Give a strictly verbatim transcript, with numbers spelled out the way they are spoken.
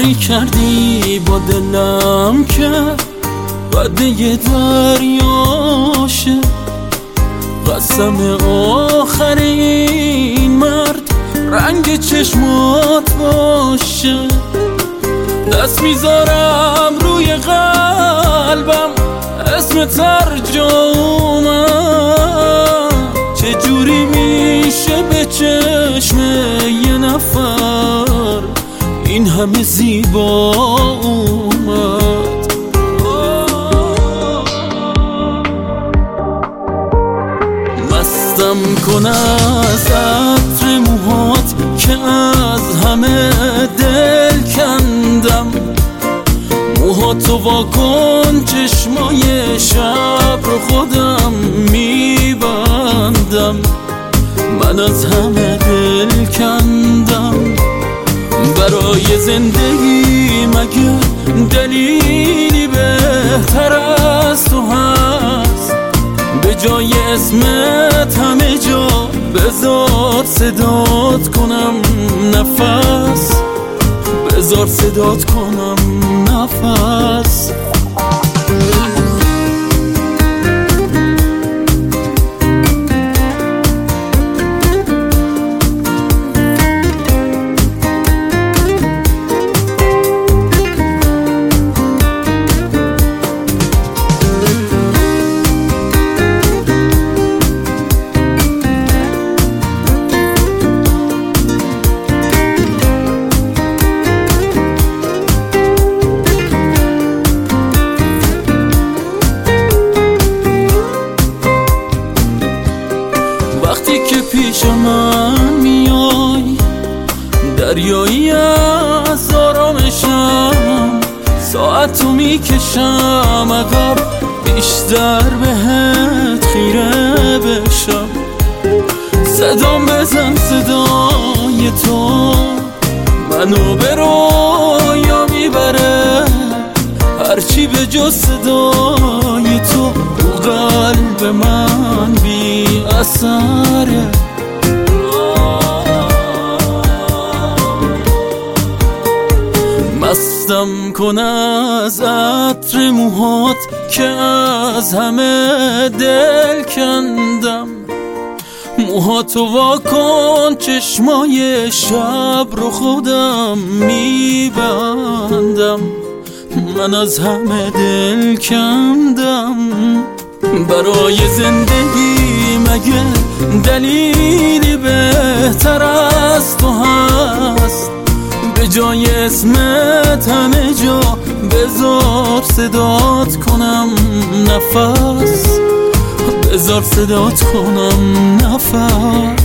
کاری کردی با دلم که وعده دریاشه، قسم آخر این مرد رنگ چشمات باشه. دست میذارم روی قلبم اسم ترجمم، چجوری میشه به چشم یه نفر این همه زیبا اومد. مستم کن از عطر موهات که از همه دل کندم، موهاتو واکن چشمای شب رو خودم میبندم. من از همه دل کندم، برای زندگی مگه دلیلی بهتر از تو هست؟ به جای اسمت همه جا بذار صدات کنم نفس، بذار صدات کنم نفس. وقتی که پیش من میای دریایی از آرامشم، ساعتو میکشم عقب بیشتر بهت خیره بشم. صدام بزن صدای تو منو به رویا میبره، هرچی به جز صدای تو رو قلب من بی اثره. مستم کن از عطر موهات که از همه دل کندم، موهاتو واکن چشمای شب رو خودم میبندم. من از همه دل کندم، برای زندگی مگه دلیلی بهتر از تو هست؟ به جای اسمت همه جا بذار صدات کنم نفس، بذار صدات کنم نفس.